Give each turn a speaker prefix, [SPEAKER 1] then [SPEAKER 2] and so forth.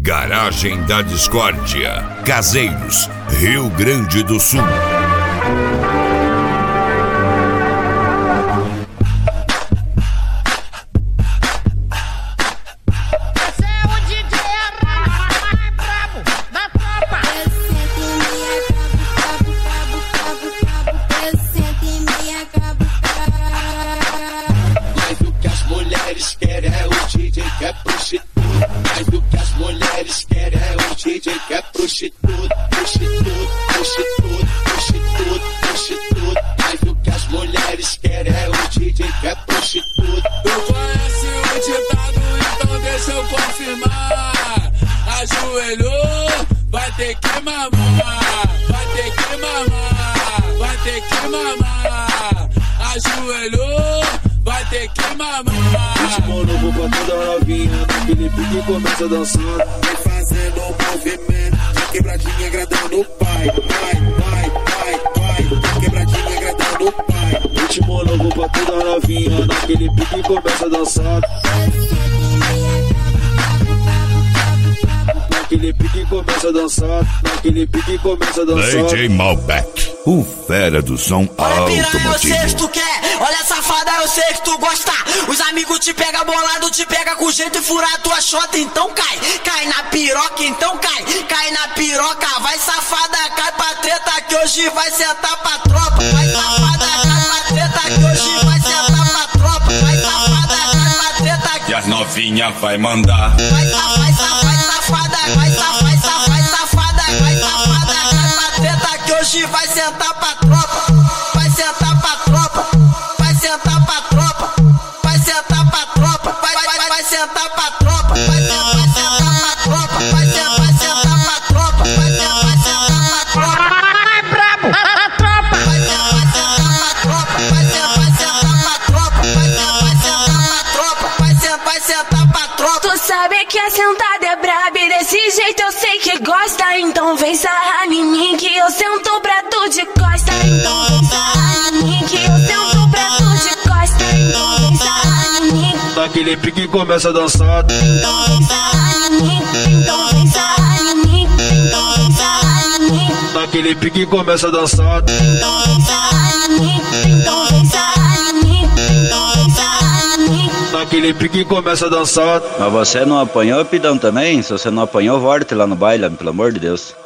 [SPEAKER 1] Garagem da Discórdia, Caseiros, Rio Grande do Sul.
[SPEAKER 2] Ajoelhou, vai ter que mamar, vai ter que mamar, vai ter que mamar. Ajoelhou, vai ter que mamar.
[SPEAKER 3] Ritmo novo pra toda novinha, naquele pique começa dançando. Vem fazendo um movimento, de quebradinha agradando o pai. Vai, vai, vai, vai, quebradinha agradando o pai. Ritmo novo pra toda novinha, naquele pique começa dançando. Naquele pique começa a dançar, naquele pique começa a dançar.
[SPEAKER 1] DJ Malbec, o fera do som automotivo.
[SPEAKER 4] Eu sei que tu quer, olha safada, eu sei que tu gosta. Os amigos te pega bolado, te pega com jeito e fura a tua chota, então cai. Cai na piroca, então cai. Cai na piroca, vai safada, cai pra treta que hoje vai sentar pra tropa. Vai safada, cai pra treta que hoje vai sentar pra tropa. Vai safada, cai pra treta que...
[SPEAKER 5] E as novinha vai mandar.
[SPEAKER 4] Vai safada, vai safada, vai safada, cai pra treta que hoje vai sentar pra tropa. Vai sentar pra tropa, vai sentar pra tropa, vai sentar pra tropa, vai sentar pra tropa, vai sentar pra tropa, vai sentar pra tropa, vai sentar pra tropa. Ai, brabo, a tropa. Vai sentar pra tropa, vai sentar pra tropa, vai sentar pra tropa.
[SPEAKER 6] Tu sabe que a sentada é braba e desse jeito eu sei que gosta. Então vem sarrar em mim que eu sento pra tu de costa. Então vem sarrar em mim que eu sento pra tu de costa. Então vem sarrar em mim.
[SPEAKER 3] Naquele pique começa a dançar.
[SPEAKER 6] Então vem sarrar em mim. Então vem sarrar em mim. Então vem sarrar em mim.
[SPEAKER 3] Naquele pique começa a dançar.
[SPEAKER 6] Então vem sarrar em mim. Então vem sarrar em mim. Então vem sarrar em mim.
[SPEAKER 3] Naquele pique começa a dançar.
[SPEAKER 7] Mas você não apanhou, Pidão, também? Se você não apanhou, volte lá no baile, pelo amor de Deus.